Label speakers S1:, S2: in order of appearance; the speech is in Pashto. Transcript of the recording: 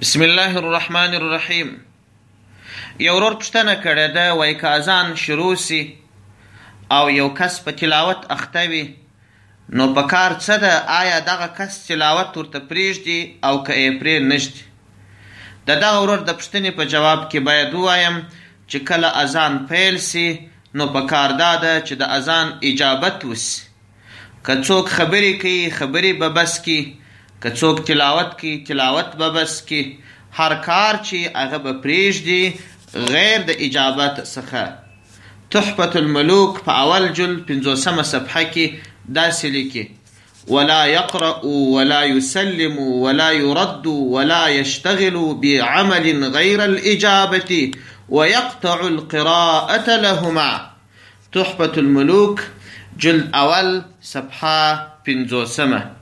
S1: بسم الله الرحمن الرحیم. یو ورور پوښتنه کړې ده، وایي که اذان شروع سي او یو کس په تلاوت اخته وي نو په کار څه ده؟ آیا دغه کس تلاوت ورته پرېږدي او که یې پرې نږدي؟ د دغه ورور د پوښتنې په جواب کې باید ووایم چې کله اذان پیل سي نو په کار دا ده چې د اذان اجابت وسي. که څوک خبرې کوي خبرې به بس کي، که څوک تلاوت کوي تلاوت به بس کي، هر کار چې هغه به پرېږدي غیر د اجابت څخه. تحفة الملوک په اول جل 50 صفحه کې داسې لیکي: ولا يقرأ ولا يسلم ولا يرد ولا يشتغل بعمل غير الإجابة ويقطع القراءة لهما. تحفة الملوك جلد اول صفحه 50.